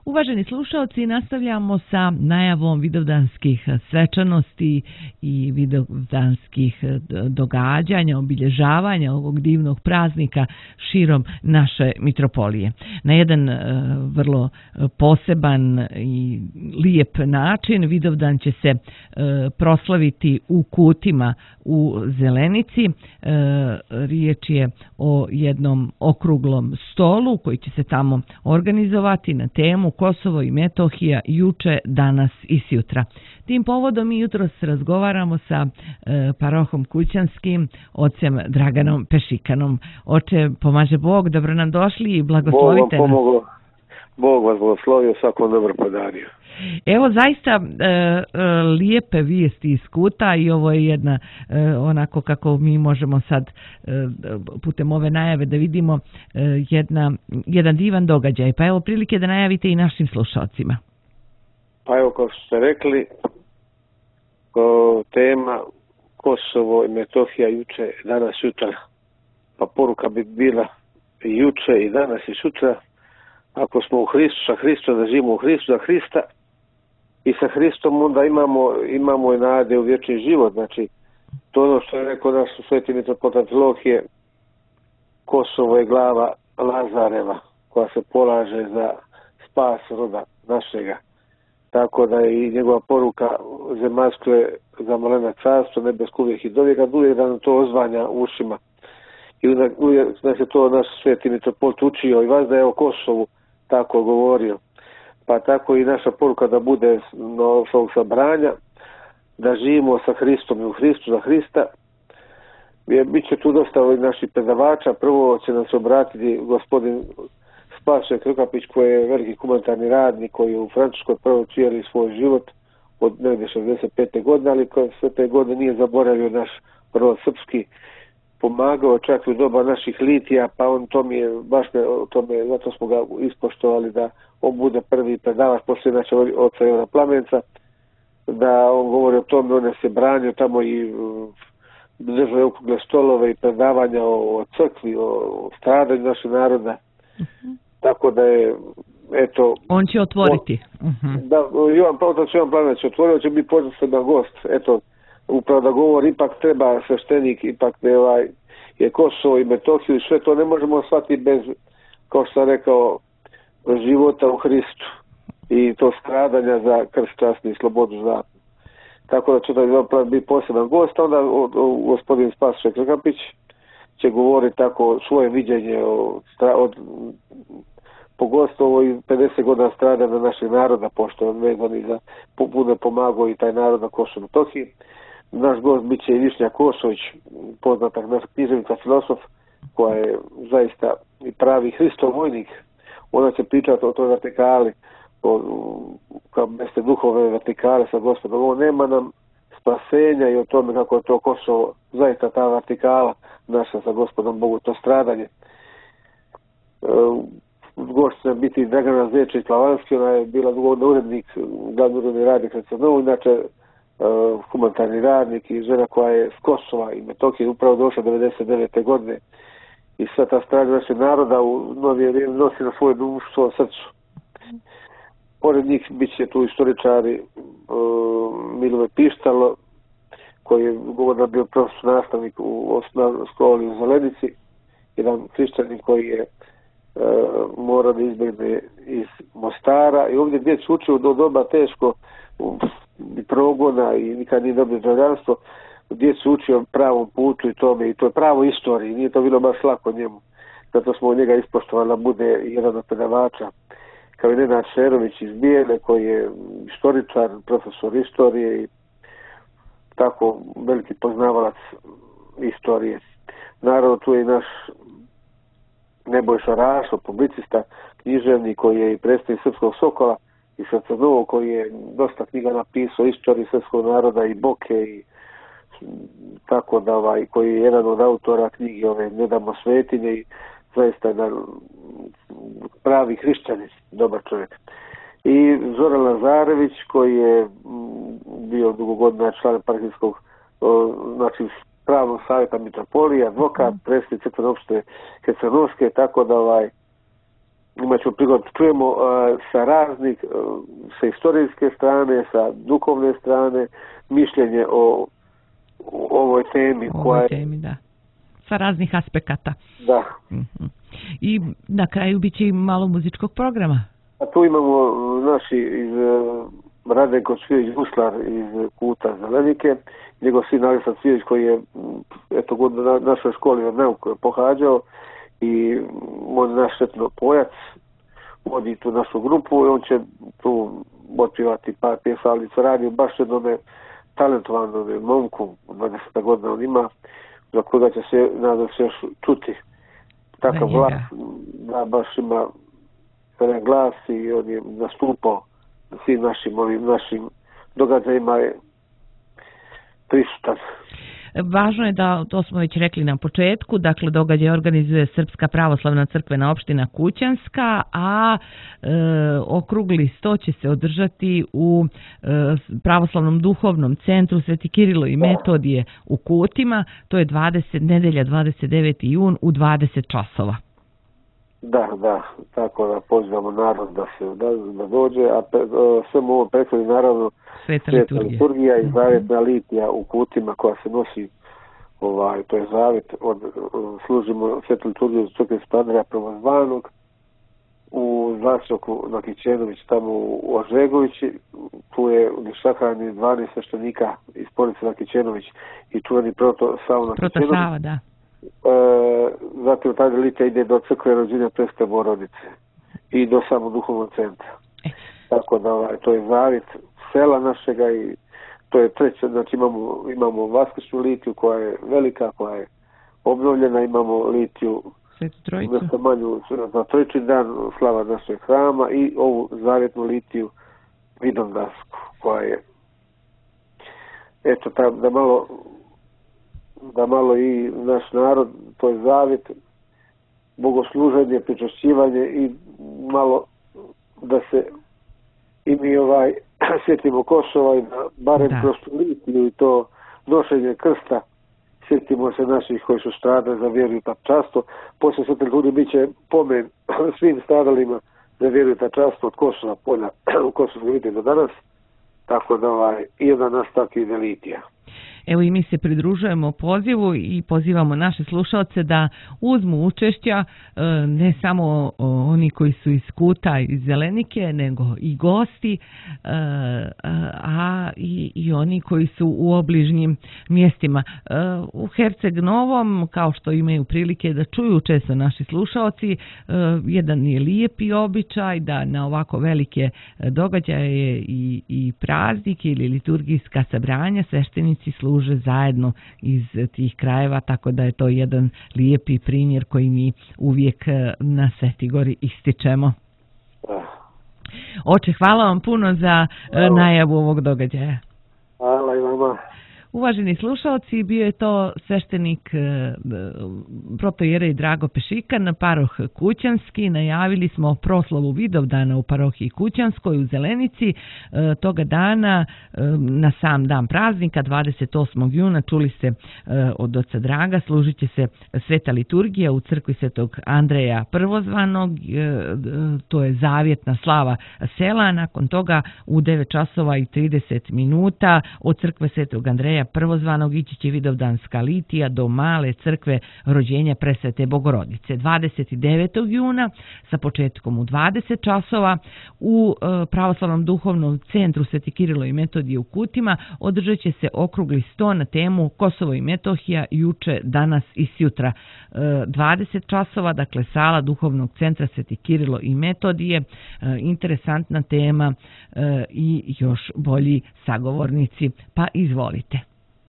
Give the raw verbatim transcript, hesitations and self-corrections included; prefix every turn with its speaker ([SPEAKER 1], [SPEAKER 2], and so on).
[SPEAKER 1] Uvaženi slušalci, nastavljamo sa najavom vidovdanskih svečanosti i vidovdanskih događanja, obilježavanja ovog divnog praznika širom naše mitropolije. Na jedan vrlo poseban i lijep način Vidovdan će se proslaviti u Kutima u Zelenici. Riječ je o jednom okruglom stolu koji će se tamo organizovati na temu Kosovo i Metohija juče, danas i sjutra. Tim povodom mi jutros razgovaramo sa e, parohom Kućanskim, ocem Draganom Pešikanom. Oče, pomaže Bog, dobro nam došli i blagoslovite nas.
[SPEAKER 2] Bog vam pomogao, Bog vas blagoslovio, svakom dobro podario.
[SPEAKER 1] Evo zaista e, e, lijepe vijesti iz Kuta i ovo je jedna e, onako kako mi možemo sad e, putem ove najave da vidimo e, jedna, jedan divan događaj. Pa evo prilike da najavite i našim slušalcima.
[SPEAKER 2] Pa evo kao što ste rekli, ko, tema Kosovo i Metohija juče, danas, sutra. Pa poruka bi bila i juče i danas i sutra. Ako smo u Hristu, sa Hristom, da živimo u Hristu, za Hrista, i sa Hristom onda imamo, imamo i nade u vječni život. Znači, to ono što je rekao naš sveti mitropolit Amfilohije, Kosovo je glava Lazareva, koja se polaže za spas roda našega. Tako da je i njegova poruka zemaljsko je zamalena carstvo, nebesko uvijek i dovijek, a uvijek da nam to ozvanja u ušima. I uvijek da se to naš sveti mitropolit učio i vas da je o Kosovu tako govorio. Pa tako i naša poruka da bude na ovog sabranja, da živimo sa Hristom i u Hristu za Hrista. Biće tu dosta ovih naših predavača. Prvo će nam se obratiti gospodin Spasoje Krkapić, koji je veliki humanitarni radnik, koji je u Francuskoj prvo cijeli svoj život od negdje šezdeset pete godine, ali koje sve te godine nije zaboravio naš rod srpski, pomagao čak i u doba naših litija, pa on to mi je, baš me, to me, zato smo ga ispoštovali da on bude prvi predavač poslije našeg oca Ivana Plamenca, da on govori o tome, on je se branio tamo i držao okrugle stolove i predavanja o, o crkvi, o stradanju našeg naroda. Uh-huh. Tako da je, eto...
[SPEAKER 1] On će otvoriti.
[SPEAKER 2] On, uh-huh. Da, Ivan Pavlović Ivan Plamenc će otvorio, će biti posljedan gost, eto, upravo da govori, ipak treba sveštenik, ipak ne ovaj, je Kosovo i Metohiju i sve to ne možemo shvatiti bez, kao što sam rekao, života u Hristu i to stradanja za krst časni i slobodu za. Tako da će to biti poseban gost, onda o, o, gospodin Spasoje Krkapić će govoriti tako svoje viđenje o, od pogotovo i pedeset godina stradanja našeg naroda, pošto on vezan i za puno pomagao i taj narod na Kosovu i Metohiji. Naš gost bit će i Višnja Kosović, poznatak naš književnica, filosof, koja je zaista i pravi Hristov vojnik. Ona će pričati o toj vertikali, o, kao mjeste duhove vertikale sa gospodom. Ovo nema nam spasenja i o tome kako je to Kosovo, zaista ta vertikala naša sa gospodom Bogu, to stradanje. E, gost će biti Dragana Zečević-Lavanski, ona je bila urednik, glavni uredni radnik na Crnovu, inače Uh, humanitarni radnik i žena koja je s Kosova i Metohije upravo došla devedeset devete godine i sva ta stradnja našeg naroda u novije vrijeme nosi na svoje društvo srcu. Pored njih bit će tu istoričari uh, Milove Pištalo, koji je govorno bio profesor nastavnik u osnovnoj školi u Zelenici, jedan hrišćanin koji je uh, mora da izbjegne iz Mostara i ovdje djecu učio do doba teško i progona i nikad nije dobio državljanstvo, djecu učio pravom putu i tome, i to je pravo istoriji, nije to bilo baš lako njemu. Zato smo njega ispoštovali da bude jedan od predavača, kao i Nenad Šerović iz Bijele, koji je istoričar, profesor istorije i tako veliki poznavalac istorije. Naravno, tu je i naš Nebojša Rašo, publicista, književnik, koji je i predstavnik Srpskog Sokola, i sa Crnovom, koji je dosta knjiga napisao istoriji srpskog naroda i Boke i tako da ovaj, koji je jedan od autora knjige ove Ne damo svetinje i zaista jedan pravi hrišćanin, dobar čovjek. I Zoran Lazarević, koji je bio dugo godina član Parhijskog, znači pravnog savjeta mitropolije, advokat, predsjednik crkvene opštine Hercegovske, tako da ovaj imat ćemo prigod čujemo uh, sa raznih, uh, sa historijske strane, sa duhovne strane, mišljenje o, o ovoj temi.
[SPEAKER 1] O
[SPEAKER 2] koja
[SPEAKER 1] ovoj temi, da. Sa raznih aspekata.
[SPEAKER 2] Da.
[SPEAKER 1] Uh-huh. I na kraju bit će i malo muzičkog programa.
[SPEAKER 2] A tu imamo naši iz uh, Radenko Cvijević Guslar iz Kuta Zelenike, njegov sin Aleksandar Cvijević koji je eto god na našoj školi od nauku pohađao i on naš Svetno Pojac vodi tu našu grupu i on će tu otpivati par pjesma, ali se radi baš jednome talentovanom momku, dvadeset godina on ima, za koga će se, nadam se, još čuti takav glas, da baš ima jedan glas i on je nastupao na svim našim, ovim našim događajima je prisutan.
[SPEAKER 1] Važno je da, to smo već rekli na početku, dakle događaj organizuje Srpska pravoslavna crkvena opština Kućanska, a e, okrugli sto će se održati u e, pravoslavnom duhovnom centru Sveti Kirilo i Metodije u Kutima, to je dvadeset nedelja dvadeset deveti jun u dvadeset časova.
[SPEAKER 2] Da, da, tako da pozivamo narod da se da, da dođe, a pe, sve ovo prethodi naravno
[SPEAKER 1] Sveta,
[SPEAKER 2] Sveta
[SPEAKER 1] liturgija.
[SPEAKER 2] liturgija i zavjetna litija u Kutima koja se nosi, ovaj, to je zavjet, od, od, služimo Svetu liturgiju od crkve Svetog Andreja Prvozvanog u Zlačoku na Kićenović, tamo u Ožegovići, tu je u sahrani dvanaest sveštenika iz porodice na Kićenović i čuveni proto Savo na Kićenović.
[SPEAKER 1] Proto Sava, da.
[SPEAKER 2] E, zatim ta litija ide do crkve Rođenja Presvete Bogorodice i do samog duhovnog centra. E. Tako da ovaj, to je zavjet sela našega i to je treća, znači imamo, imamo Vaskrsnu litiju koja je velika, koja je obnovljena, imamo litiju
[SPEAKER 1] Svetu Trojicu
[SPEAKER 2] nešto manju na Trojični dan slava našeg hrama i ovu zavjetnu litiju Vidovdansku koja je eto tam da malo da malo i naš narod, to je zavjet, bogosluženje, pričašćivanje i malo da se i mi ovaj sjetimo Kosova i da barem da. Kroz litiju i to nošenje krsta sjetimo se naših koji su stradali za vjeru i tačastvo. Poslije Svete liturgije bit će pomen svim stradalima za vjeru i tačastvo od Kosova polja u Kosovskoj litiji do danas. Tako da ovaj, i onda nastavak ide litija.
[SPEAKER 1] Evo i mi se pridružujemo pozivu i pozivamo naše slušalce da uzmu učešća, ne samo oni koji su iz Kuta, iz Zelenike, nego i gosti, a i, i oni koji su u obližnjim mjestima. U Herceg Novom, kao što imaju prilike da čuju često naši slušalci, jedan je lijepi običaj da na ovako velike događaje i, i praznike ili liturgijska sabranja sveštenici služe zajedno iz tih krajeva, tako da je to jedan lijepi primjer koji mi uvijek na Svetoj Gori ističemo. Oče, hvala vam puno za hvala. Najavu ovog događaja.
[SPEAKER 2] Hvala i vama.
[SPEAKER 1] Uvaženi slušalci, bio je to sveštenik protojerej Drago Pešikan, paroh Kućanski. Najavili smo proslavu Vidovdana u parohiji Kućanskoj u Zelenici. Toga dana, na sam dan praznika, dvadeset osmog juna, čuli ste od oca Draga, služit će se sveta liturgija u crkvi Svetog Andreja Prvozvanog. To je zavjetna slava sela. Nakon toga u devet časova i trideset minuta od crkve Svetog Andreja Prvozvanog ići će Vidovdanska litija do male crkve Rođenja Presvete Bogorodice. dvadeset devetog juna sa početkom u dvadeset časova u e, pravoslavnom duhovnom centru Sveti Kirilo i Metodije u Kutima održat će se okrugli sto na temu Kosovo i Metohija juče, danas i sjutra. E, dvadeset časova, dakle sala duhovnog centra Sveti Kirilo i Metodije, e, interesantna tema e, i još bolji sagovornici. Pa izvolite.